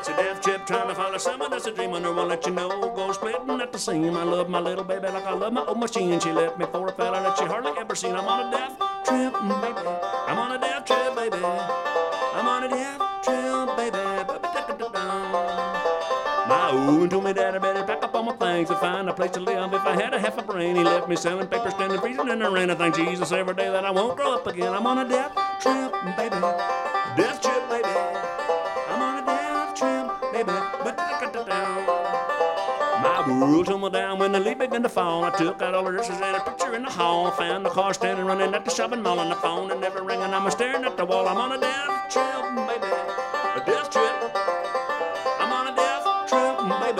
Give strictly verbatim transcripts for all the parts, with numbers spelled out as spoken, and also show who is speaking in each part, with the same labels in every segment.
Speaker 1: It's a death trip trying to follow someone that's a dream and I won't let you know. Go splitting at the seam. I love my little baby like I love my old machine. She left me for a fella that she hardly ever seen. I'm on a death trip, baby. I'm on a death trip, baby. I'm on a death trip, baby. My ooh told me that I better pack up all my things to find a place to live. If I had a half a brain, he left me selling papers, standing, freezing in the rain. I thank Jesus every day that I won't grow up again. I'm on a death trip, baby. Death trip, baby. I'm on a death trip, baby. My world tumbled down when the leaf began to fall. I took out all the dresses and a picture in the hall. Found the car standing running at the shopping mall, and the phone and never ringing. I'm staring at the wall. I'm on a death trip, baby. A death trip. I'm on a death trip, baby.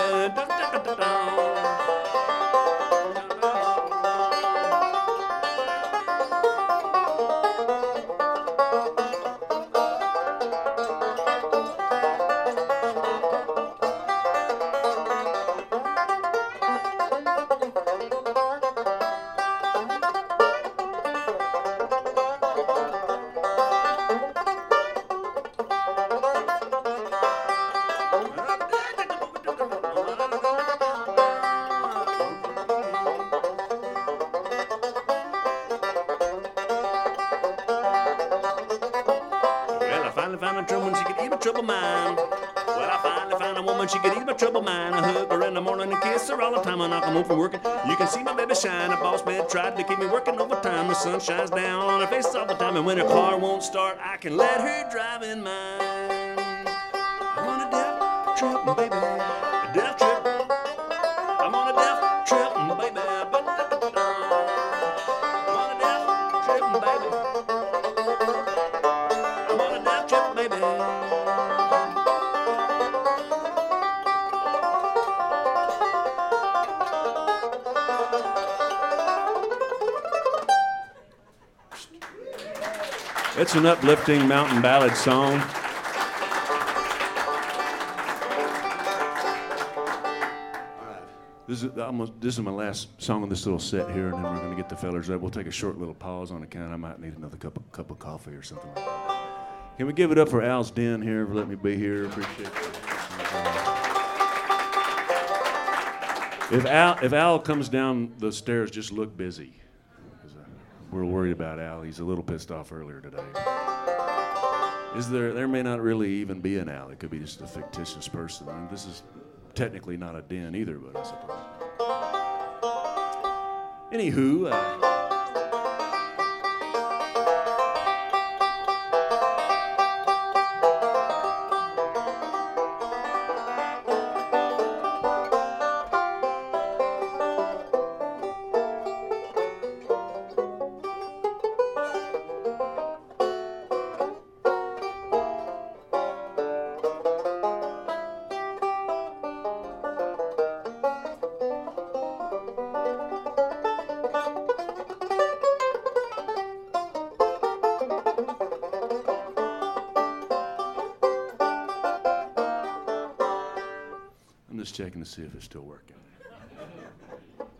Speaker 1: She could ease my troubled mind. I hug her in the morning and kiss her all the time. I knock home from working. You can see my baby shine. A boss man tried to keep me working overtime. The sun shines down on her face all the time. And when her car won't start, I can let her drive in mine. I'm on a death trip, baby. A death trip. I'm on a death trip, baby. I'm on a death trip, baby. I'm on a death trip, baby. It's an uplifting mountain ballad song. This is, almost, this is my last song on this little set here, and then we're going to get the fellers up. We'll take a short little pause on account. I might need another cup of, cup of coffee or something like that. Can we give it up for Al's Den here for letting me be here? Appreciate it. If Al, if Al comes down the stairs, just look busy. We're worried about Al. He's a little pissed off earlier today. Is there? There may not really even be an Al. It could be just a fictitious person. And this is technically not a den either, but I suppose. Anywho. Uh, checking to see if it's still working.